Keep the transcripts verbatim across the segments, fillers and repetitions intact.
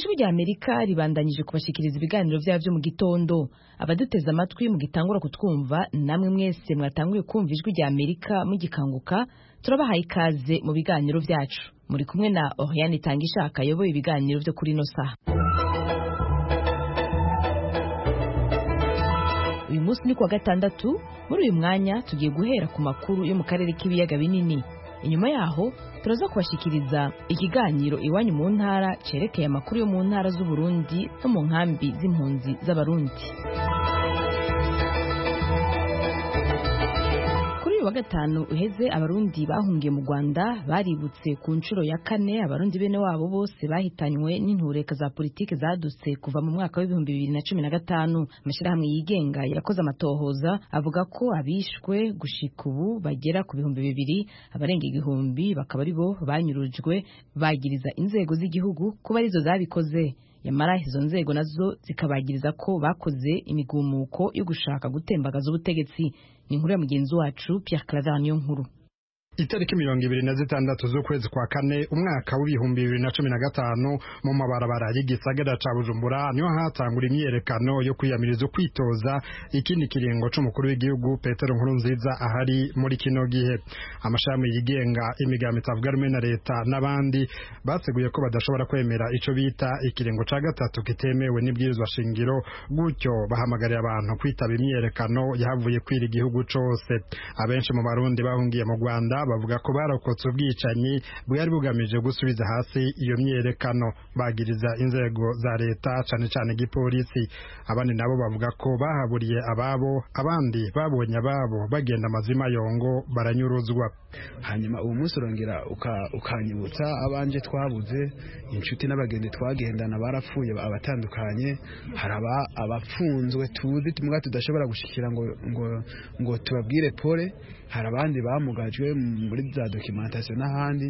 ijwi rya Amerika ribandanyije kubashikiriza ibiganiro byavyo mu gitondo. Abaduteze amatwi mu gitangura kutwumva, namwe mwese mwatanguye kumva ijwi rya Amerika mugikanguka, turabahaye ikaze mu biganiro vyacu. Muri kumwe na Oriane Tangishaka ayoboye ibiganiro vyo kuri no saha. Uyu munsi ni kwa gatandatu, muri uyu mwanya tugiye guhera ku makuru yo mu karere k'ibiyaga binini. Inyuma yaho turaza kubashikiriza ikiganiro iwanyu mu ntara cerekeye amakuru yo mu ntara z'u Burundi no mu nkambi z'impunzi z'abarundi. Wa gatanu uheze abarundi bahungiye mu Rwanda baributse ku nshuro ya kane abarundi bene wabo bose bahitanywe n'intureka za politike zadutse kuva mu mwaka w'ibihumbi bibiri na cumi na gatanu. Amashirahamwe yigenga yakoze amatohoza avuga ko abishwe gushika ubu bagera ku bihumbi bibiri, abarenga igihumbi bakaba ari bo banyurujwe, bagiriza inzego z'igihugu kuba arizo zabikoze. Yamara izo nzego nazo zikabagiriza ko bakoze imigumuko yo gushaka gutembagaza ubutegetsi. Ni inkuru ya mugenzi wacu Pierre Claver Niyonkuru. Itariki mirongo ibiri na zitandatu z'ukwezi kwa kane umwaka w'ibihumbi bibiri na cumi na gatanu mu mabarabara y'igisagara ca Bujumbura niho hatangura imyerekano yo kwiyamiriza kwitoza ikindi kiringo c'umukuru w'igihugu Petero Nkurunziza ahari muri kino gihe. Amashami yigenga, imigambi itavuga rumwe na leta n'abandi baseguye ko badashobora kwemera ico bita ikiringo ca gatatu kitemewe n'ibwirizwa shingiro, gutyo bahamagarira abantu kwitaba imyerekano yahavuye kwira igihugu cose. Abenshi mu Barundi bahungiye mu Rwanda bavuga ko barokotse ubwicanyi bwari bugamije gusubiza hasi iyo myerekano, bagiriza inzego za leta cane cane igipolisi. Abandi nabo bavuga ko bahaburiye ababo, abandi babonye ababo bagenda amazima yongo baranyuruzwa. Hanyuma uwo munsi urongera ukanyibutsa abanje twabuze, inshuti n'abagenzi twagendana barapfuye abatandukanye, haraba abapfunzwe tuzi tumwe tudashobora gushikira ngo ngo ngo tubabwire pole, hari abandi bamugajwe muri za documentation n'ahandi,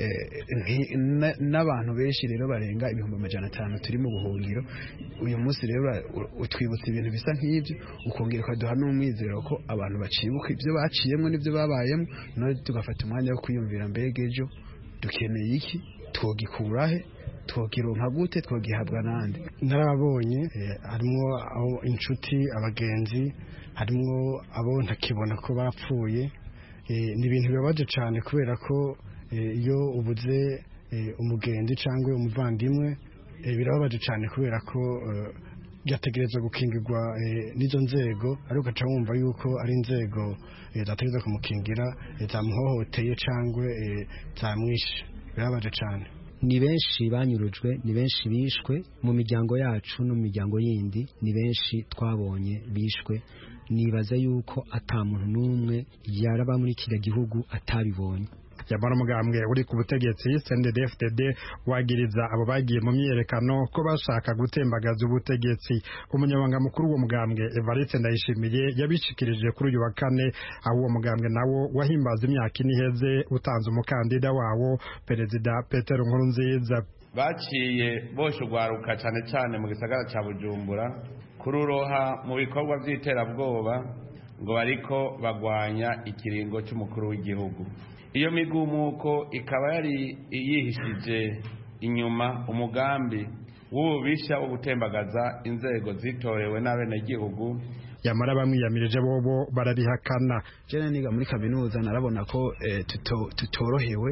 n'abantu benshi rero barenga ibihumbi amajana atanu turi mu buhungiro. Uyu munsi rero utwibutsa ibintu bisa nk'ibyo, ukongera ukaduha n'umwizero ko abantu bacibuka ibyo baciyemo n'ibyo babayemo, none tugafata umwanya wo kwiyumvira mbega ejo dukeneye iki, twogikurahe, twokironka gute, twogihabwa nande. Narabonye harimo inshuti, abagenzi, harimo abo ntakibona ko bapfuye. Ni ibintu bibabaje cyane kubera ko iyo ubuze umugenzi cyangwa umuvandimwe birababaje cyane kubera ko byategerezwa gukingirwa n'izo nzego, ariko ugaca wumva yuko ari inzego zategerezwa kumukingira zamuhohoteye cyangwa zamwishe. Birababaje cyane. Ni benshi banyurujwe, ni benshi bishwe mu miryango yacu no mu miryango yindi, ni benshi twabonye bishwe. Nibaza yuko ata muntu n'umwe yaraba muri kiriya gihugu atabibonye. Yamara umugambwe uri ku butegetsi C N D D F D D wagiriza abo bagiye mu myerekano ko bashaka gutembagaza ubutegetsi. Umunyabanga mukuru w'uwo mugambwe Evariste Ndayishimiye yabishikirije kuri uyu wa kane, aho uwo mugambwe nawo wahimbaza imyaka ine iheze utanze umukandida wawo Perezida Petero Nkurunziza. Baciye bosho gwaruka cyane cyane mu gisagara ca Bujumbura kururoha mu bikorwa by'iterabwoba ngo bariko bagwanya ikiringo cy'umukuru w'igihugu. Iyo migumuko ikaba yari yihishije inyuma umugambi w'ububisha wo gutembagaza inzego zitorewe n'abenegihugu. Yamara bamwiyamirije bobo barabihakana. Jene niga muri kaminuza narabona ko eh, tuto, tutorohewe.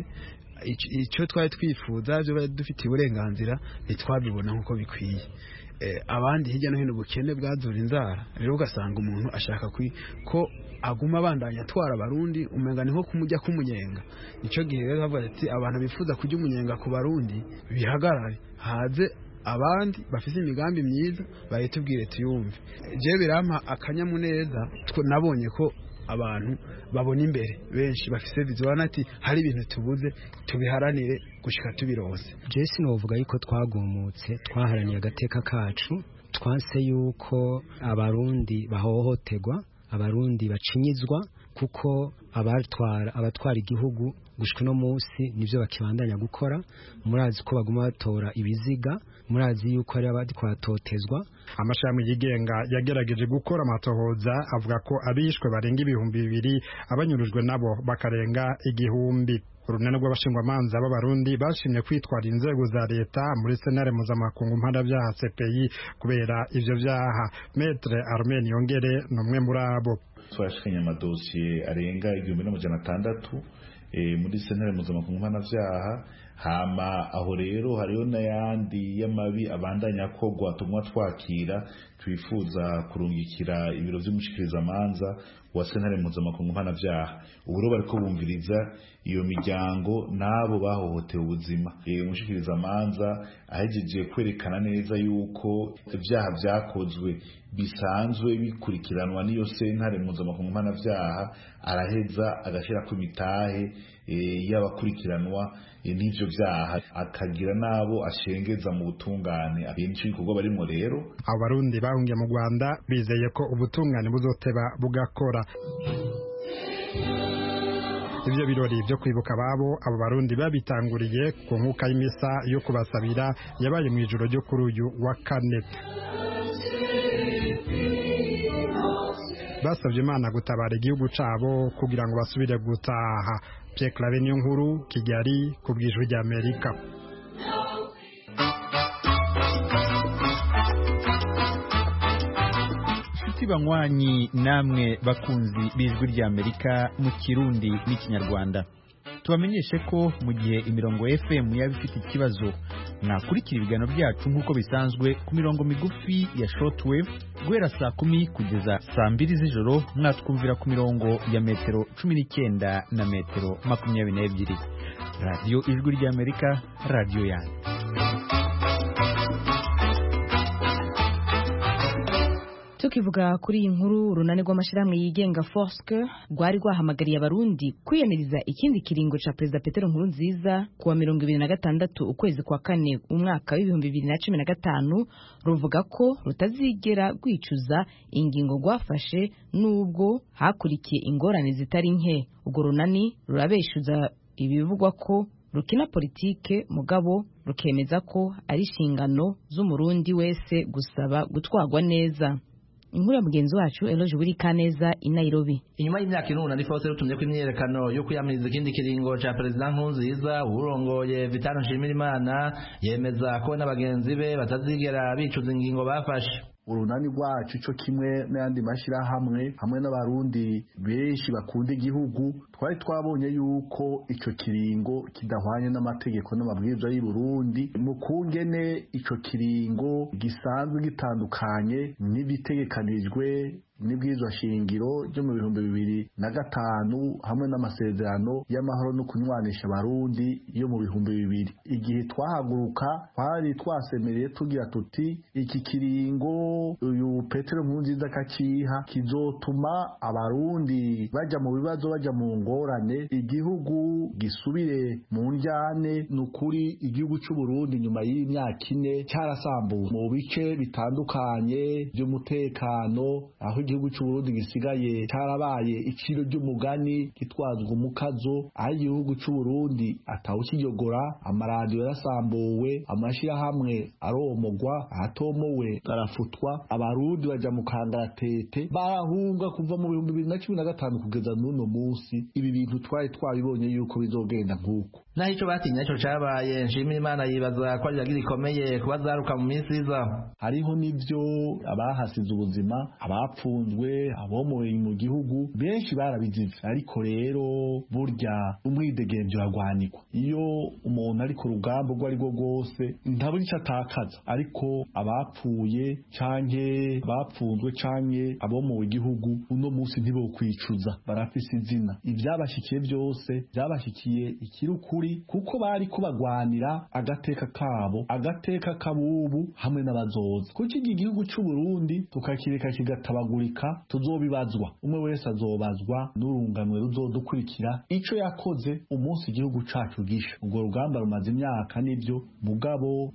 Icyo twari twifuza byo dufite uburenganzira ntitwabibona nkuko bikwiye. Eh, abandi hirya no hino ubukene bwazura inzara, rero ugasanga umuntu ashaka ko aguma bandanya atwara abarundi umenga niho kumujya kumunyenga. Nico gihe rero bavuga ati abantu bifuza kujya umunyenga ku barundi bihagarare, haze abandi bafise imigambi myiza bayitubwire tuyumve. Je birampa akanyamuneza nabonye ko abantu babona imbere benshi bafise bizwana ati hari ibintu tubuze tubiharanire gushika tubirose. Jesse novuga yuko twagumutse twaharaniye agateka kacu, twanse yuko abarundi bahohoterwa, abarundi bacinyizwa, kuko abatwara abatwara igihugu gushika no munsi nivyo bakibandanya gukora. Murazi ko baguma batora ibiziga, murazi yuko ari abadi kwatotezwa. Amashami yigenga yagerageje gukora amatohoza avuga ko abishwe barenga ibihumbi bibiri, abanyurujwe nabo bakarenga igihumbi. Urunani rw'abashingwamanza b'abarundi bashimye kwitwara inzego za leta muri senare mpuzamakungu mpanavyaha C P I kubera ivyo vyaha. Maître Armen Yongere numwe muri abo. Twashikanye amadosiye arenga igihumbi n'amajana atandatu e, muri senare mpuzamakungu mpanavyaha. Hama aho rero hariho n'ayandi y'amabi abandanya akogwa tumwa twakira twifuza kurungikira ibiro vy'umushikirizamanza wa sentare mpuzamakungu mpanavyaha. Ubu rero bariko bumviriza iyo miryango nabo bahohotewe ubuzima. E, umushikirizamanza ahejeje kwerekana neza yuko ivyaha vyakozwe bisanzwe bikurikiranwa n'iyo sentare mpuzamakungu mpanavyaha, araheza agashirako imitahe e, y'abakurikiranwa e, n'ivyo vyaha, akagira nabo ashengeza mu butungane. Abenshi bikorwa barimo rero abo barundi bahungiye mu Rwanda bizeye ko ubutungane buzoteba bugakora. Ivyo birori byo kwibuka babo abo barundi babitanguriye ku nkuka y'imisa yo kubasabira yabaye mu ijoro ryo kuri uyu wa kane. Basavye Imana gutabara igihugu cabo kugira ngo basubire gutaha. Pierre Claver Niyonkuru, Kigali, ku bw'Ijwi ry'Amerika. Banywanyi namwe bakunzi b'Ijwi ry'Amerika mu Kirundi n'Ikinyarwanda, tubamenyeshe ko mu gihe imirongo F M yaba ifite ikibazo, mwakurikira ibiganiro byacu nk'uko bisanzwe ku mirongo migufi ya shortwave guhera saa kumi kugeza saa mbiri z'ijoro. Mwatwumvira ku mirongo ya metero cumi n'icyenda na metero makumyabiri n'ebyiri. Radio Ijwi ry'Amerika, radio yanyu. Tukivuga kuri iyi nkuru, urunani rw'amashirahamwe yigenga Forske rwari rwahamagariye abarundi kwiyamiriza ikindi kiringo ca Perezida Petero Nkurunziza kuwa mirongo ibiri na gatandatu ukwezi kwa kane umwaka w'ibihumbi bibiri na cumi na gatanu, ruvuga ko rutazigera rwicuza ingingo rwafashe nubwo hakurikiye ingorane zitari nke. Urwo runani rurabeshuza ibivugwa ko rukina politike mugabo rukemeza ko ari inshingano z'umurundi wese gusaba gutwarwa neza. Inkuru ya mugenzi wacu Eloge Burikaneza i Nairobi. Inyuma y'imyaka irunga ni Force rutumye ko imyerekano yo kwiyamiriza ikindi kiringo ca President Nkurunziza, urongoye Vital Nshimirimana yemeza ko n'abagenzi be batazigera bicuza ingingo bafashe. Urunani rwacu cyo kimwe n'andi mashira hamwe hamwe n'abarundi benshi bakunda igihugu twari twabonye yuko ico kiringo kidahwanye n'amategeko n'amabwiriza y'u Burundi, mu kungene ico kiringo gisanzwe gitandukanye n'ibitegekanijwe n'ibwirizwa shingiro ryo mu bihumbi bibiri na gatanu hamwe n'amasezerano y'amahoro no kunywanisha abarundi yo mu bihumbi bibiri. Igihe twahaguruka twari twasemereye tugira tuti iki kiringo uyu Petero Nkurunziza kaciha kizotuma abarundi baja mu bibazo, baja mu ngorane, igihugu gisubire mu njyane. Nukuri igihugu cy'u Burundi nyuma y'imyaka ine cyarasambuwe mu bice bitandukanye by'umutekano, aho igihugu cy'u Burundi gisigaye cyarabaye iciro ry'umugani gitwazwa umukazo, aho igihugu cy'u Burundi atawukiyogora, amaradiyo yarasambuwe, amashirahamwe aromogwa, ahatomowe arafutwa, abarundi baja mu kangaratete barahunga kuva mu bihumbi bibiri na cumi na gatanu kugeza n'uno munsi. Ibi bintu twari twabibonye yuko bizogenda nk'uko. Naho ico batinya ico cabaye, Nshimirimana yibaza ko ari yagira ikomeye kuba zaruka mu minsi iza. Hariho nivyo abahasize ubuzima, abapfunzwe, abomoye mu gihugu benshi barabizize, ariko rero burya umwidegemvyo uragwanikwa. Iyo umuntu ari ku rugamba rwo ari rwo rwose ntaburi ico atakaza, ariko abapfuye canke bapfunzwe canke abomowe igihugu uno munsi ntibokwicuza, barafise izina. Ivyabashikiye byose byabashikiye ikirukuri, kuko bari kubagwanira agateka kabo, agateka kabubu hamwe n'abazoza. Kuko iki gihugu cy'u Burundi tukakireka kigatabagura repubulika tuzobibazwa umwe wese azobazwa n'urunganwe ruzodukurikira ico yakoze umunsi igihugu cacu gisha ubwo rugamba rumaze imyaka nibyo mugabo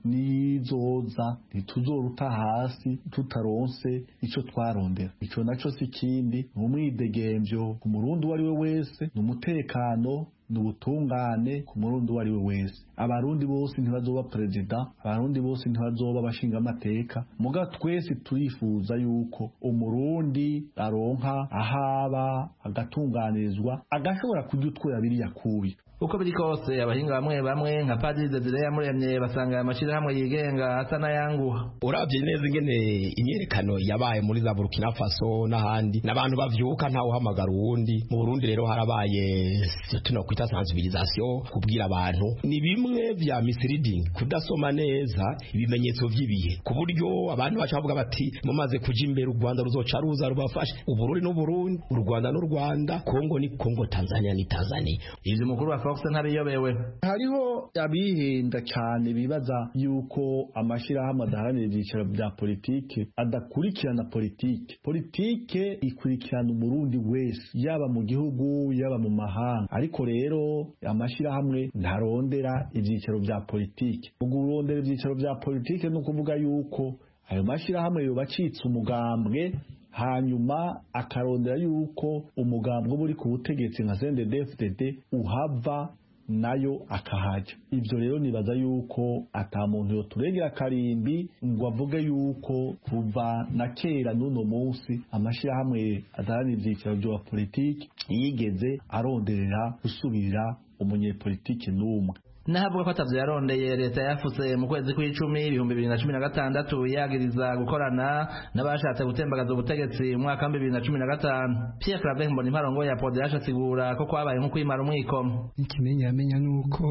nizoza ntituzoruta hasi tutaronse ico twarondera ico naco si kindi n'umwidegemvyo ku murundi uwo ari we wese n'umutekano n'ubutungane ku murundi uwo ari we wese abarundi bose ntibazoba perezida abarundi bose ntibazoba abashinga amateka muga twese turifuza yuko umurundi aronka ahaba agatunganirizwa agashobora kurya utwo yabiri yakuye uko biri kose abahinga bamwe bamwe nka Padiri Desire Yamuremye basanga aya mashirahamwe yigenga asa n'ayanguha uravye neza ingene imyerekano yabaye muri za Burkina Faso n'ahandi n'abantu bavyuka ntawe uhamagara uwundi mu Burundi rero harabaye tuno kwita sensibilisation kubwira abantu ni bimwe vya misleading kudasoma neza ibimenyetso vy'ibihe ku buryo abantu bacha bavuga bati mumaze kuja imbere u Rwanda ruzoca ruza rubafashe uburundi n'u Burundi u Rwanda n'u Rwanda Kongo ni Kongo Tanzania ni Tanzania ivyo mukuru wa Fox ntabiyobewe hariho abihenda cyane bibaza yuko amashirahamwe adaharanira ibyicaro bya politike adakurikirana politike politike ikurikirana umurundi wese yaba mu gihugu yaba mu mahanga ariko rero amashirahamwe ntarondera ibyicaro bya politike ugurondera ibyicaro bya politike no kuvuga yuko ayo mashirahamwe yo bacitse umugambwe hanyuma akarondera yuko umugambwe buri ku butegetsi nka C N D D F D D uhava nayo akahaja ivyo rero nibaza yuko ata muntu yo turegera karimbi ngo avuge yuko kuva na kera nuno munsi amashirahamwe adarani ivyicaro bya politiki yigeze aronderera gusubirira umunyepolitiki n'umwe nahavuga ko atavyo yarondeye leta yafutse mu kwezi kw'icumi ibihumbi bibiri na cumi na gatandatu yagiriza gukorana n'abashatse gutembagaza ubutegetsi mu mwaka wa bibiri na cumi na gatanu Pierre Claver Mbonimparongo ya Poderash asigura ko kwabaye nko kwimara umwikomo ikimenyamenya nuko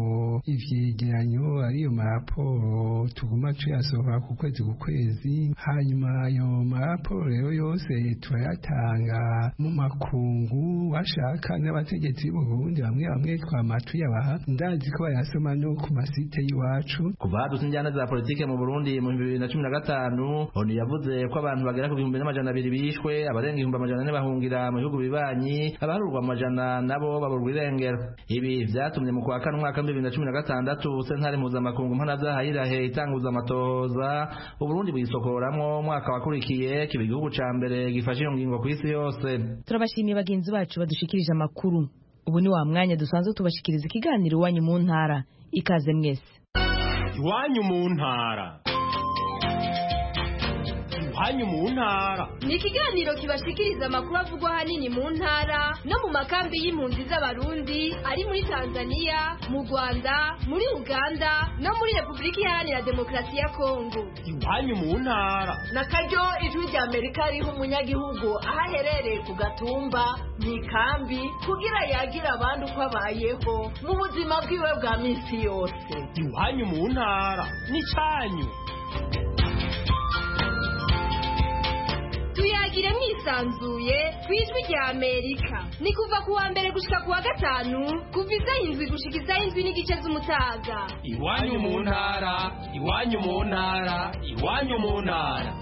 ivyegeranyo ariyo maraporo tuguma tuyasohora ku kwezi ku kwezi hanyuma ayo maraporo rero yose turayatanga mu makungu bashaka n'abategetsi b'u Burundi bamwe bamwe twamatu yabaha ndazi bayasoma no ku masite y'iwacu kuva hadutse injyana za politike mu Burundi mu bibiri na cumi na gatanu oni yavuze ko abantu bagera ku bihumbi n'amajana abiri bishwe abarenga ibihumbi amajana ane bahungira mu bihugu bibanyi abaharurwa amajana nabo baburwa irengero ibi vyatumye mu kwa kane umwaka wa bibiri na cumi na gatandatu sentare mpuzamakungu mpanavyaha yirahe itanguza amatohoza Uburundi bwisokoramwo umwaka wakurikiye kiba igihugu ca mbere gifashe iyo ngingo kw'isi yose. Turabashimiye bagenzi bacu badushikirije amakuru. Ubu ni wa mwanya dusanzwe tubashikiriza ikiganiro iwanyu mu ntara. Ikaze mwese. Iwanyu mu ntara. Iwanyu mu ntara. Ni ikiganiro kibashikiriza amakuru avugwa hanini mu ntara no mu makambi y'impunzi z'abarundi ari muri Tanzania, mu Rwanda, muri Uganda no muri Republika Iharanira Demokarasi ya Kongo. Iwanyu mu ntara. Na karyo ijwi rya Amerika riho umunyagihugu aho aherereye ku gatumba mu ikambi kugira yagira abandi uko abayeho mu buzima bwiwe bwa minsi yose. Iwanyu mu ntara ni cyanyu. Tuyagire mwisanzuye kwijwi rya Amerika. Ni kuva ku wa mbere gushika ku wa gatanu kuva isaha indwi gushika isaha indwi n'igice z'umutaga. Iwanyu mu ntara, iwanyu mu ntara, iwanyu mu ntara.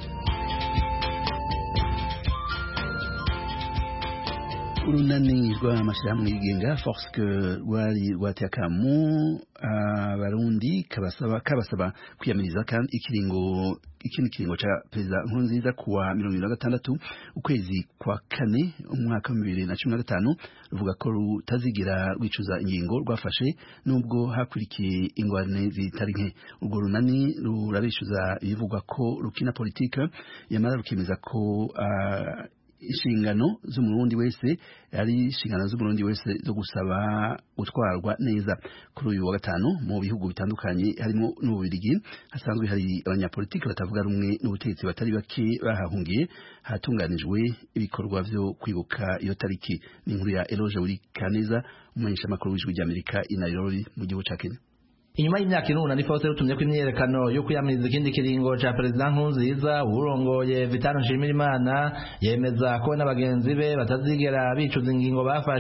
urunani rw'amashyirahamwe yigenga force que rwari rwatekamu abarundi kabasaba kabasaba kwiyamiriza kandi ikiringo ikindi kiringo cha perezida Nkurunziza kuwa mirongo ibiri na gatandatu ukwezi kwa kane umwaka wa bibiri na cumi na gatanu ruvuga ko rutazigira rwicuza ingingo rwafashe nubwo hakurikiye ingwane zitari nke. Urwo runani rurabishuza ibivugwa ko rukina politique yamara rukemeza ko uh, inshingano z'umurundi wese ari inshingano z'umurundi wese zo gusaba gutwarwa neza. Kuri uyu wa gatanu mu bihugu bitandukanye harimo n'Ububirigi hasanzwe hari abanyapolitiki batavuga rumwe n'ubutegetsi batari bake bahahungiye hatunganijwe ibikorwa byo kwibuka iyo tariki. Ni inkuru ya Eloge Uri Kaneza umumenyesha makuru w'ijwi rya Amerika i Nairobi mu gihugu ca Kenya. Inyuma y'imyaka inuna ni Faustin rutumye ko imyerekano yo kuyamiriza ikindi kiringo ca President Nkurunziza urongoye Vitano Nshimirimana yemeza ko n'abagenzi be batazigera bicuza ingingo bafashe.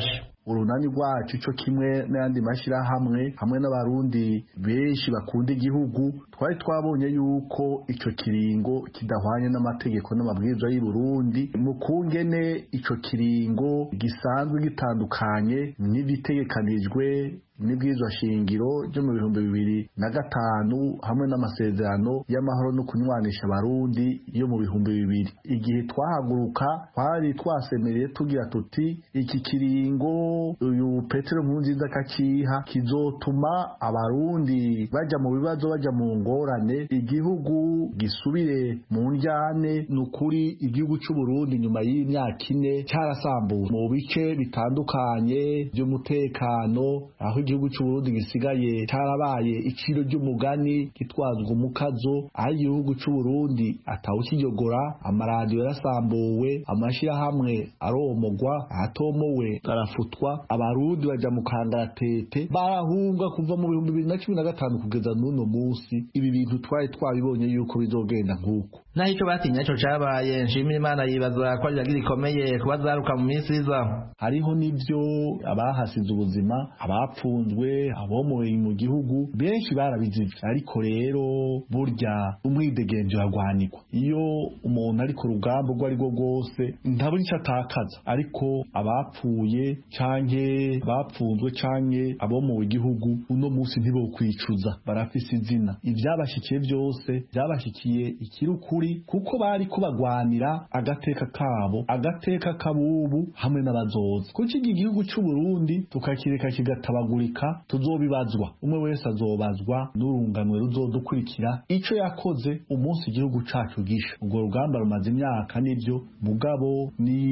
urunani rwacu ico kimwe n'ayandi mashirahamwe hamwe n'abarundi benshi bakunda igihugu twari twabonye yuko ico kiringo kidahwanye n'amategeko n'amabwiriza y'u Burundi mu kungene ico kiringo gisanzwe gitandukanye n'ibitegekanijwe n'ibwirizwa shingiro ryo mu bihumbi bibiri na gatanu hamwe n'amasezerano y'amahoro no kunywanisha abarundi yo mu bihumbi bibiri. Igihe twahaguruka twari twasemereye tugira tuti iki kiringo uyu Petero Nkurunziza kakiha kizotuma abarundi baja mu bibazo baja mu ngorane, igihugu gisubire mu njyane. Nukuri igihugu cy'u Burundi nyuma y'imyaka ine cyarasambuwe mu bice bitandukanye by'umutekano, aho igihugu cy'u Burundi gisigaye cyarabaye iciro ry'umugani gitwazwa umukazo, aho igihugu cy'u Burundi atawukiyogora, amaradiyo yarasambuwe, amashirahamwe aromogwa, atomowe arafutwa, abarundi baja mu kangaratete barahunga kuva mu bihumbi bibiri na cumi na gatanu kugeza n'uno munsi. Ibi bintu twari twabibonye yuko bizogenda nk'uko naho icyo batinya cyo cabaye. Nshimira Imana yibaza ko ari iragira ikomeye kuba zaruka mu minsi iza. Hariho n'ivyo abahasize ubuzima, abapfunzwe, abomoye mu gihugu benshi barabizivye, ariko rero burya umwidegenzo uragwanirwa. Iyo umuntu ari ku rugamba urwo ari rwo rwose ntabura icyo atakaza, ariko abapfuye canke bapfunzwe canke abomowe igihugu uno munsi ntibokwicuza, barafise izina. Ivyabashikiye byose byabashikiye ikirukuri, kuko bari kubagwanira agateka kabo, agateka kabubu hamwe n'abazoza. Kuko iki gihugu cy'u Burundi tukakireka kigatabagurika, tuzobibazwa, umwe wese azobazwa n'urunganwe ruzodukurikira ico yakoze umunsi igihugu cacu gisha. Ubwo rugamba rumaze imyaka nivyo, mugabo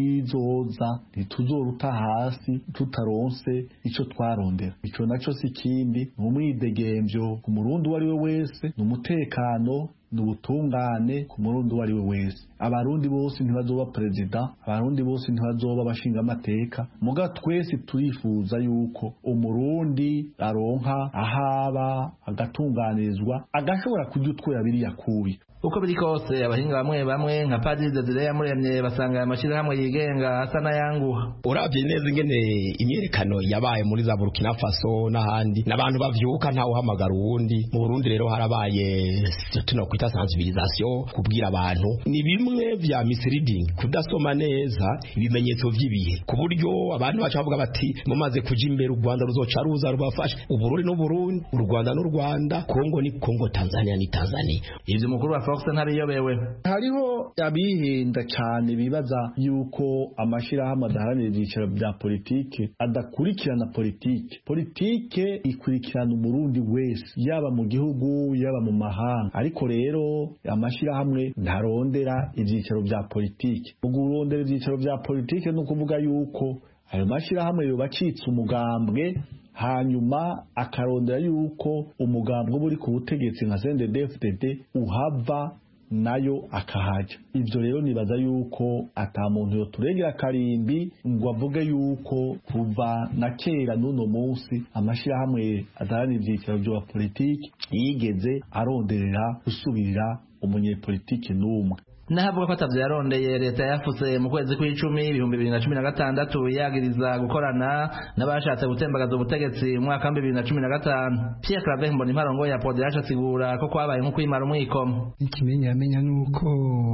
nizoza ntituzoruta hasi tutaronse ico twarondera. Ico naco si kindi n'umwidegemvyo ku murundi uwo ari we wese, n'umutekano, n'ubutungane ku murundi uwo ari we wese. Abarundi bose ntibazoba perezida, abarundi bose ntibazoba bashinga amateka, muga twese turifuza yuko umurundi aronka ahaba, agatunganirizwa, agashobora kujya utwera biriya kubi. Uko biri kose abahinga bamwe bamwe nka Padiri Desire Yamuremye basanga aya mashirahamwe yigenga asa n'ayanguha. Uravye neza ingene imyerekano yabaye muri za Burkina Faso n'ahandi n'abantu bavyuka ntawe uhamagara uwundi. Mu Burundi rero harabaye tuno kwita sensibilisation, kubwira abantu ni bimwe vya misleading, kudasoma neza ibimenyetso vy'ibihe, ku buryo abantu baca bavuga bati mumaze kuja imbere u Rwanda ruzoca ruza rubafasha. Uburundi n'u Burundi, u Rwanda n'u Rwanda, Kongo ni Kongo, Tanzania ni Tanzania. Ivyo mukuru wa Fox ntabiyobewe. Hariho abihinda cyane bibaza yuko amashirahamwe adaharanira ibyicaro bya politike adakurikirana politike. Politike ikurikirana umurundi wese, yaba mu gihugu yaba mu mahanga. Ariko rero amashirahamwe ntarondera ibyicaro bya politike. Ugurondera ibyicaro bya politike no kuvuga yuko ayo mashirahamwe yo bacitse umugambwe, hanyuma akarondera yuko umugambwe buri ku butegetsi nka C N D D F D D uhava nayo akahaja. Ivyo rero nibaza yuko ata muntu yoturegera karimbi ngo avuge yuko kuva na kera n'uno munsi amashirahamwe adaharanira ivyicaro vya politiki yigeze aronderera gusubirira umunyepolitiki n'umwe. Nahavuga ko atavyo yarondeye leta yafuse mu kwezi kw'icumi ibihumbi bibiri na cumi na gatandatu yagiriza gukorana n'abashatse gutembagaza ubutegetsi mu mwaka wa bibiri na cumi na gatanu. Pierre Claver Mbonimparongo ya Pode yacasigura ko kwabaye nko kwimara umwikomo. Ikimenya amenya nuko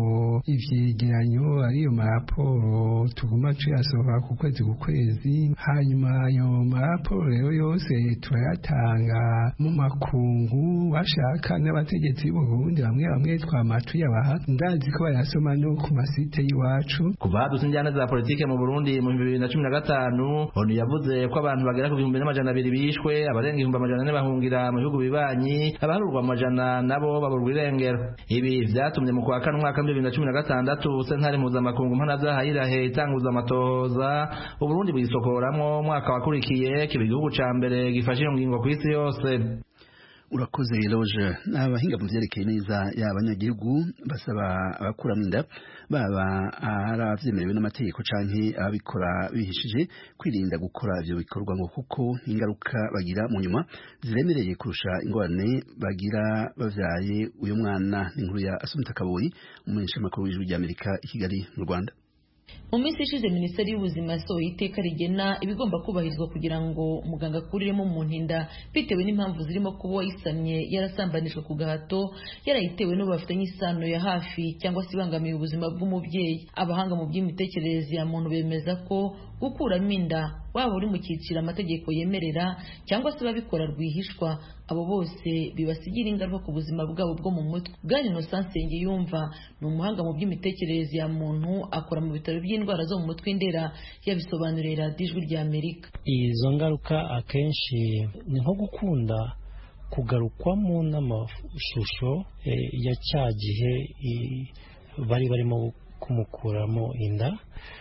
ivyegeranyo ariyo maraporo tuguma tuyasohora ku kwezi ku kwezi, hanyuma ayo maraporo rero yose turayatanga mu makungu, bashaka n'abategetsi b'u Burundi bamwe bamwe twamatu yabaha, ndazi ko bayasoma no ku masite y'iwacu. Kuva hadutse injyana za politike mu Burundi mu bibiri na cumi na gatanu, onu yavuze ko abantu bagera ku bihumbi n'amajana abiri bishwe, abarenga ibihumbi amajana ane bahungira mu bihugu bibanyi, abaharurwa amajana nabo baburwa irengero. Ibi vyatumye mu kwa kane umwaka wa bibiri na cumi na gatandatu sentare mpuzamakungu mpanavyaha yirahe itanguza amatohoza Uburundi bwisokoramwo umwaka wakurikiye kiba igihugu ca mbere gifashe iyo ngingo kw'isi yose. Urakoze Eloge. Abahinga mu vyerekeye neza y'abanyagihugu basaba abakuramwo inda baba aravyemerewe n'amategeko canke ababikora bihishije kwirinda gukora ivyo bikorwa ngo kuko ingaruka bagira mu nyuma ziremereye kurusha ingorane bagira bavyaye uyo mwana. N'inkuru ya Asumta Kaboyi umumenyeshamakuru w'ijwi ry'Amerika i Kigali mu Rwanda. mu minsi ishize minisiteri y'ubuzima yasohoye iteka rigena ibigomba kubahirizwa kugira ngo umuganga akuriremo umuntu inda bitewe n'impamvu zirimo kuba uwayisamye yarasambanijwe ku gahato, yarayitewe n'ubu bafitanye isano ya hafi cyangwa se ibangamiye ubuzima bw'umubyeyi. Abahanga mu by'imitekerereze ya muntu bemeza ko gukuramo inda waba uri mu cyiciro amategeko yemerera cyangwa se babikora rwihishwa, abo bose bibasigira ingaruka ku buzima bwabo bwo mu mutwe. Bwana Innocent Nsengiyumva ni umuhanga mu by'imitekerereze ya muntu, akora mu bitaro by'indwara zo mu mutwe Ndera, yabisobanuriye radiyo Ijwi rya Amerika. Izo ngaruka akenshi ni nko gukunda kugarukwamo n'amashusho ya cya gihe bari barimo kumukuramo inda,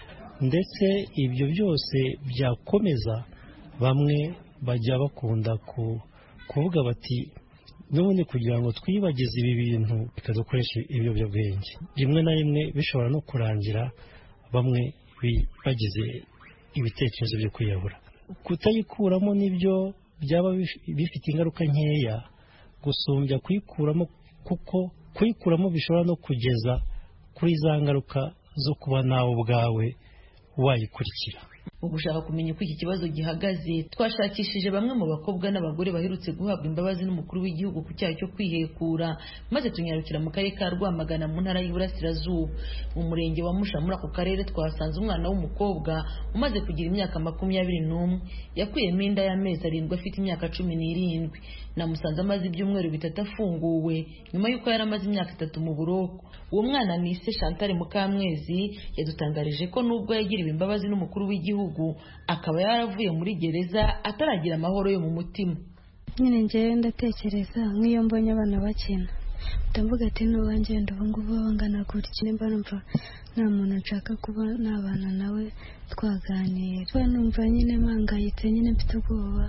ndetse ibyo byose byakomeza bamwe bajya bakunda ku kuvuga bati n'ubundi kugira ngo twibagize ibi bintu bikadukoresha ibiyobyabwenge. Rimwe na rimwe bishobora no kurangira bamwe bagize ibitekerezo byo kwiyahura. Kutayikuramo nibyo byaba bifite ingaruka nkeya gusumbya kuyikuramo, kuko kuyikuramo bishobora no kugeza kuri za ngaruka zo kuba nawe ubwawe wayikurikira. Mu gushaka kumenya uko iki kibazo gihagaze, twashakishije bamwe mu bakobwa n'abagore baherutse guhabwa imbabazi n'umukuru w'igihugu ku cyaha cyo kwihekura, maze tunyarukira mu karere ka Rwamagana mu ntara y'Iburasirazuba. Mu murenge wa Musha muri ako karere twasanze umwana w'umukobwa umaze kugira imyaka makumyabiri n'umwe, yakuyemo inda y'amezi arindwi afite imyaka cumi n'irindwi. Namusanze amaze ibyumweru bitatu afunguwe nyuma y'uko yari amaze imyaka itatu mu buroko. Uwo mwana ni se Chantal Mukamwezi, yadutangarije ko nubwo yagiriwe imbabazi n'umukuru w'igihugu, akaba yaravuye muri gereza ataragira amahoro yo mu mutima. Nyine njyewe ndatekereza nk'iyo mbonye abana bakina ndavuga ati n'uwanjye ubu ngubu bangana gutya, nimba numva nta muntu nshaka kuba nabana nawe twaganira, numva nyine mpangayitse, nyine mfite ubwoba,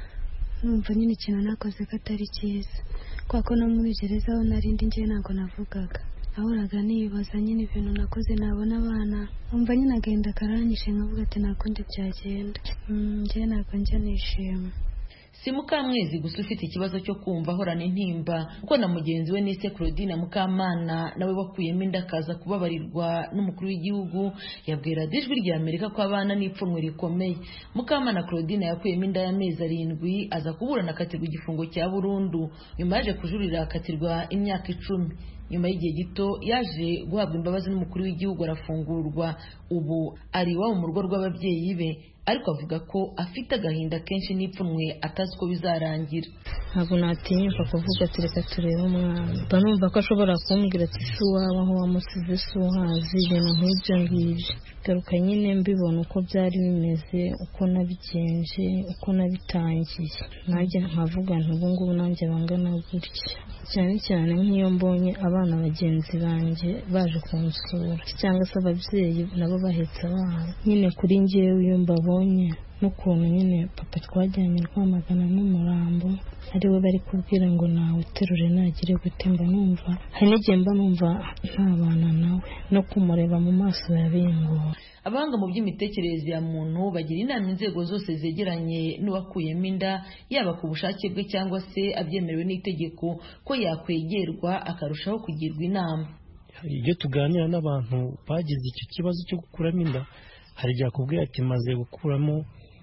numva nyine ikintu nakoze ko atari cyiza, kubera ko no muri gereza aho narindi njyewe ntabwo navugaga, nahoraga nibaza nyine ibintu nakoze nabona abana, numva nyine agahinda karanyishe nkavuga ati nta kundi byagenda. Njyewe ntabwo njya nishima. Si Mukamwezi gusa ufite ikibazo cyo kumva ahorana intimba, kuko na mugenzi we Nise Claudine Mukamana nawe wakuyemo inda akaza kubabarirwa n'umukuru w'igihugu, yabwira Ijwi rya Amerika ko abana n'ipfunwe rikomeye. Mukamana Claudine yakuyemo inda y'amezi arindwi, aza kuburana akatirwa igifungo cya burundu, nyuma yaje kujurira akatirwa imyaka icumi. Nyuma y'igihe gito yaje guhabwa imbabazi n'umukuru w'igihugu arafungurwa, ubu ari iwabo mu rugo rw'ababyeyi be, ariko avuga ko afite agahinda kenshi n'ipfunwe atazi ko bizarangira. Ntabwo natinyuka kuvuga ati reka turebe umwana, mba numva ko ashobora kumbwira ati si uwawe aho wamusize si uhazi, ibintu nk'ibyo ngibyo. Garuka nyine mbibona uko byari bimeze, uko nabigenje, uko nabitangiye, nanjye nkavuga nti ubu ngubu nanjye bangana gutya, cyane cyane nk'iyo mbonye abana bagenzi banjye baje kunsura cyangwa se ababyeyi nabo bahetse abana. Nyine kuri njyewe iyo mbabonye n'ukuntu nyine papa twajyanye Rwamagana n'umurambo ari we bari kubwira ngo nawe uterure nagire gute, mba numva hari n'igihe mba numva ntabana nawe, no kumureba mu maso yabingora. Abahanga mu by'imitekerereze ya muntu bagira inama inzego zose zegeranye n'uwakuyemo inda, yaba ku bushake bwe cyangwa se abyemerewe n'itegeko, ko yakwegerwa akarushaho kugirwa inama. Iyo tuganira n'abantu bagize icyo kibazo cyo gukuramo inda, hari igihe akubwira ati maze gukuramo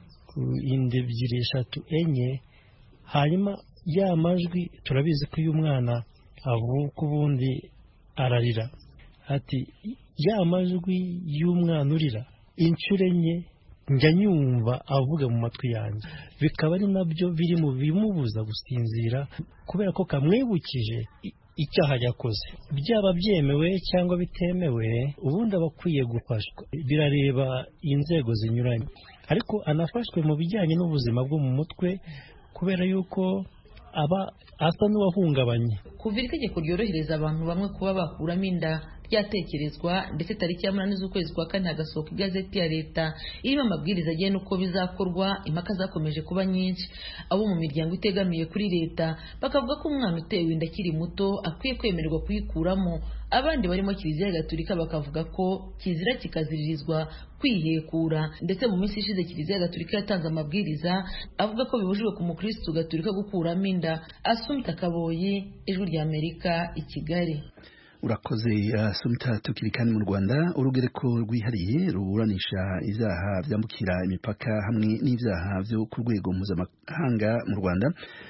inda ebyiri eshatu enye, hanyuma ya majwi turabizi ko uyu mwana avuka ubundi ararira, ati ya majwi y'umwana urira inshuro enye njya nyumva avuga mu matwi yanjye, bikaba ari nabyo biri mu bimubuza gusinzira, kubera ko kamwibukije icyaha yakoze. Byaba byemewe cyangwa bitemewe, ubundi aba akwiye gufashwa. Birareba inzego zinyuranye, ariko anafashwe mu bijyanye n'ubuzima bwo mu mutwe, kubera yuko aba asa n'uwahungabanye. Kuva itegeko ryorohereza abantu bamwe kuba bakuramo inda ryatekerezwa, ndetse tariki ya munani z'ukwezi kwa kane hagasohoka igazeti ya leta irimo amabwiriza agena uko bizakorwa, impaka zakomeje kuba nyinshi. Abo mu miryango itegamiye kuri leta bakavuga ko umwana utewe inda akiri muto akwiye kwemererwa kuyikuramo, abandi barimo Kiliziya Gatolika bakavuga ko kizira kikaziririzwa kwihekura, ndetse mu minsi ishize Kiliziya Gatolika yatanze amabwiriza avuga ko bibujijwe ku mukristo Gatolika gukuramo inda. Assumpta Kaboyi, Ijwi rya Amerika, i Kigali. urakoze Asumta. Tukiri kandi mu Rwanda, urugereko rwihariye ruburanisha ivyaha vyambukira imipaka hamwe n'ivyaha vyo ku rwego mpuzamahanga mu Rwanda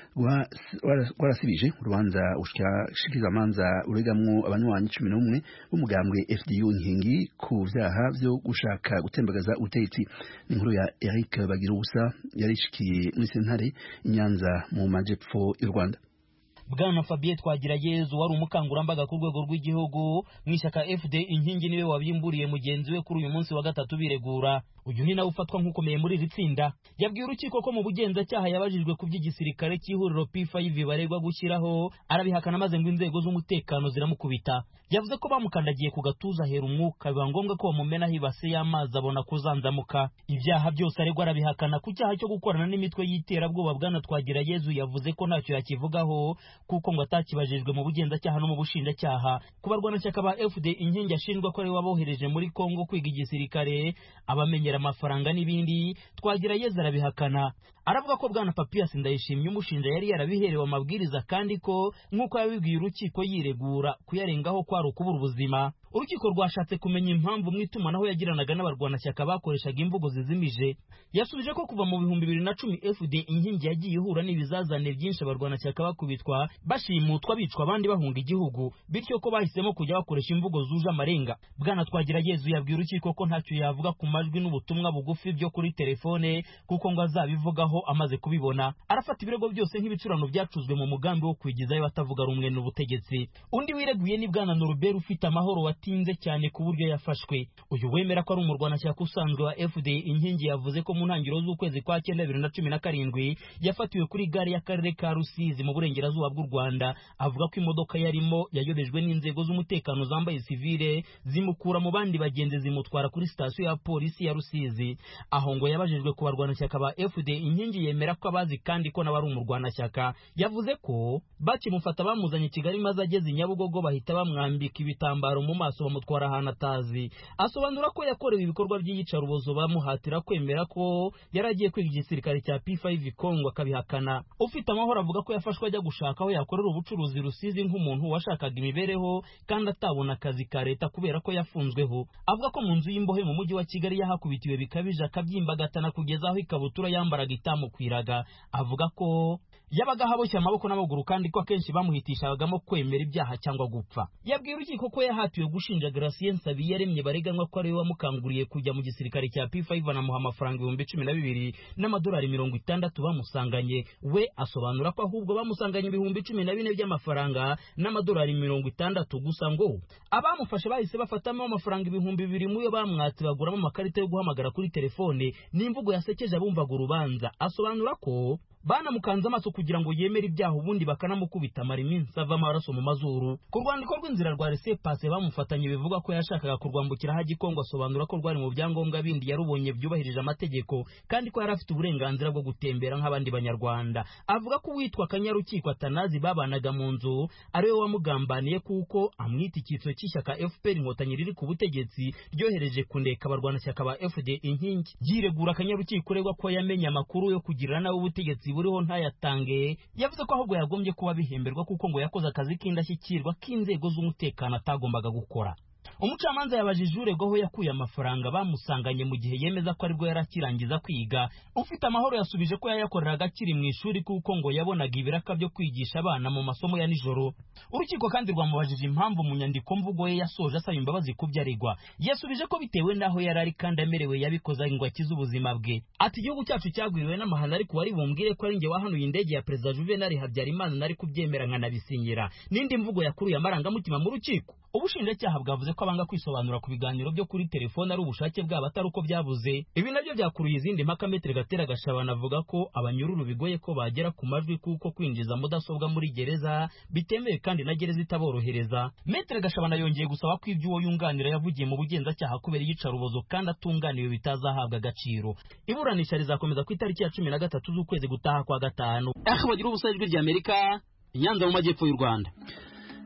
rwarasibije urubanza ushikirizamanza uregamwo abanywanyi cumi n'umwe b'umugambwe F D U Nkingi ku vyaha vyo gushaka gutembagaza ubutegetsi. Inkuru ya Eric Bagirubusa yarishikiye muri sentare Inyanza mu majepfo y'u Rwanda. Bwana Fabien Twagirayezu wari umukangurambaga ku rwego rw'igihugu mu ishyaka F D Inkingi niwe wabimburiye mugenzi we kuri uyu munsi wa gatatu biregura. Uyu ni nawe ufatwa nk'ukomeye muri iri tsinda. Yabwiye urukiko ko mu bugenzacyaha yabajijwe ku by'igisirikare cy'ihuriro P five baregwa gushyiraho, arabihakana maze ngo inzego z'umutekano ziramukubita. Yavuze ko bamukandagiye ku gatuza hera umwuka, biba ngombwa ko bamumenaho ibase y'amazi abona kuzanzamuka. Ibyaha byose aregwa arabihakana. Ku cyaha cyo gukorana n'imitwe y'iterabwoba, Bwana Twagirayezu yavuze ko ntacyo yakivugaho kuko ngo atakibajijwe mu bugenzacyaha no mu bushinjacyaha. Ku barwanashyaka ba F D Inkingi ashinjwa ko ari wabohereje muri Kongo kwiga igisirikare, abamenyera amafaranga n'ibindi, Twagirayezu arabihakana. Aravuga ko Bwana Papias Ndayishimye umushinja yari yarabiherewe amabwiriza kandi ko nk'uko yabibwiye urukiko yiregura kuyarengaho kwari ukubura ubuzima. Urukiko rwashatse kumenya impamvu mu itumanaho yagiranaga n'abarwanashyaka bakoreshaga imvugo zizimije. Yasubije ko kuva mu bihumbi bibiri na cumi F D Inkingi yagiye ihura n'ibizazane byinshi abarwanashyaka bakubitwa, bashimutwa, bicwa, abandi bahunga igihugu, bityo ko bahisemo kujya bakoresha imvugo zuje amarenga. Bwana Twagirayezu yabwiye urukiko ko ntacyo yavuga ku majwi n'ubutumwa bugufi byo kuri telefone kuko ngo azabivugaho amaze kubibona. Arafata ibirego byose nk'ibicurano byacuzwe mu mugambi wo kwigizayo batavuga rumwe n'ubutegetsi. Undi wireguye ni Bwana Norbert ufite amahoro watinze cyane ku buryo yafashwe. Uyu wemera ko ari umurwanashyaka usanzwe wa F D Inkingi yavuze ko mu ntangiriro z'ukwezi kwa cyenda bibiri na cumi na karindwi yafatiwe kuri gare y'akarere ka Rusizi mu burengerazuba bw'u Rwanda. Avuga ko imodoka yarimo yayobejwe n'inzego z'umutekano zambaye sivile zimukura mu bandi bagenzi zimutwara kuri sitasiyo ya polisi ya Rusizi. Aho ngo yabajijwe ku barwanashyaka ba F D Inkingi yemera ko abazi kandi ko n'abari umurwanashyaka. Yavuze ko bakimufata bamuzanye Kigali maze ageze i Nyabugogo bahita bamwambika ibitambaro mu maso bamutwara ahantu atazi. Asobanura ko yakorewe ibikorwa by'iyicarubozo bamuhatira kwemera ko yaragiye kwiga igisirikare cya P five Kongo akabihakana. Ufite amahoro avuga ko yafashwe ajya gushaka aho yakorera ubucuruzi Rusizi nk'umuntu washakaga imibereho kandi atabona akazi ka leta kubera ko yafunzweho. Avuga ko mu nzu y'imbohe mu mujyi wa Kigali yahakubitiwe bikabije akabyimbagatana kugeza aho ikabutura yambaraga itamukwiraga. Avuga ko yabaga haboshye amaboko n'amaguru kandi ko akenshi bamuhitishagamo kwemera ibyaha cyangwa gupfa. Yabwiye urukiko ko yahatiwe gushinja Gratien Nsabiyaremye bareganwa ko ari we wamukanguriye kujya mu gisirikare cya P five anamuha amafaranga ibihumbi cumi na bibiri n'amadolari mirongo itandatu bamusanganye. We asobanura ko ahubwo bamusanganye ibihumbi cumi na bine by'amafaranga n'amadolari mirongo itandatu gusa, ngo abamufashe bahise bafatamo amafaranga ibihumbi bibiri muyo bamwatse baguramo amakarita yo guhamagara kuri telefone. N'imvugo yasekeje abumvaga urubanza. Asobanura ko banamukanze amaso kugira ngo yemere ibyaha ubundi bakanamukubita amara iminsi ava amaraso mu mazuru. Ku rwandiko rw'inzira rwa Laissez-Passer bamufatanye bivuga ko yashakaga kurwambukira haji Kongo. Asobanura ko rwari mu byangombwa bindi yarubonye byubahirije amategeko kandi ko yari afite uburenganzira bwo gutembera nk'abandi banyarwanda. Avuga ko uwitwa Kanyarukiko Atanazi babanaga mu nzu ariwe wamugambaniye kuko amwita icyitso cy'ishyaka F P R Inkotanyi riri ku butegetsi ryohereje kundeka abarwanashyaka ba F D Inkingi. Yiregura Kanyarukiko uregwa ko yamenye amakuru yo kugirana nawe ubutegetsi buriho ntayatange. Yavuze ko ahubwo yagombye kuba bihemberwa kuko ngo yakoze akazi k'indashyikirwa k'inzego z'umutekano atagombaga gukora. Umucamanza yabajije uregwaho yakuye amafaranga bamusanganye mu gihe yemeza ko aribwo yarakirangiza kwiga. Ufite amahoro yasubije ko yayakoreraga akiri mu ishuri kuko ngo yabonaga ibiraka byo kwigisha abana mu masomo ya nijoro. Urukiko kandi rwamubajije impamvu mu nyandiko mvugo ye yasoje asaba imbabazi ku byo aregwa. Yasubije ko bitewe n'aho yari ari kandi amerewe yabikoza ngo akize ubuzima bwe. Ati igihugu cyacu cyagwiriwe n'amahano ariko wari bumbwire ko ari njye wahanuye indege ya Perezida Juvenal Habyarimana nari kubyemera nkanabisinyira. N'indi mvugo yakuruye amarangamutima mu rukiko. Ubushinjacyaha bwavuze ko abanga kwisobanura ku biganiro byo kuri telefone ari ubushake bwabo atari uko byabuze. Ibi nabyo byakuruye izindi mpaka. Metre Gatera Gashabana avuga ko abanyururu bigoye ko bagera ku majwi kuko kwinjiza mudasobwa muri gereza bitemewe kandi na gereza itaborohereza. Metre Gashabana yongeye gusaba ko ibyo uwo yunganira yavugiye mu bugenzacyaha kubera iyicarubozo kandi atunganiwe bitazahabwa agaciro. Iburanisha rizakomeza ku itariki ya cumi na gatatu z'ukwezi gutaha kwa gatanu. Aho bagira ubusajwi ry'Amerika Inyanza mu majyepfo y'u Rwanda.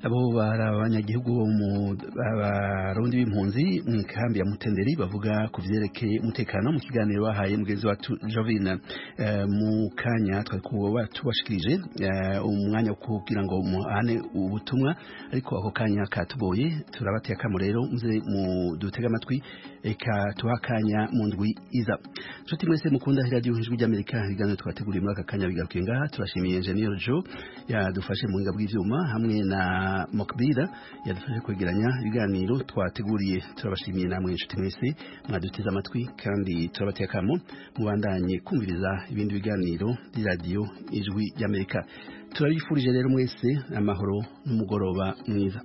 abo bari abanyagihugu bo mu barundi b'impunzi mu kambi ya Mutenderi bavuga ku vyerekeye umutekano mu kiganiro bahaye mugenzi wa Jovina mu kanya twakuba tubashikirije umwanya wo kugira ngo muhane ubutumwa ariko ako kanya katugoye turabateye akamo rero muze mu dutega amatwi eka tuhakanya mu ndwi iza nshuti mwese mukunda radio Ijwi ry'Amerika ibiganiro twateguriye muri aka kanya bigarukiye ngaha turashimiye Engineer Joe yadufashe mu ngabwi ivyuma hamwe na Mokbira yadufashe kwegeranya ibiganiro twateguriye turabashimiye namwe nshuti mwese mwaduteze amatwi kandi turabateye akamo mubandanye kumviriza ibindi biganiro di radio Ijwi ry'Amerika turabifurije rero mwese amahoro n'umugoroba mwiza.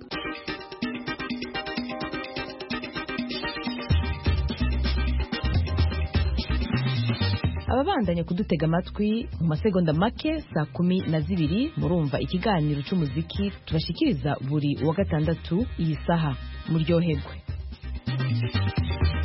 ababandanya kudutega amatwi mu masegonda make saa kumi na zibiri murumva ikiganiro c'umuziki tubashikiriza buri wa gatandatu iyi saha muryoherwe.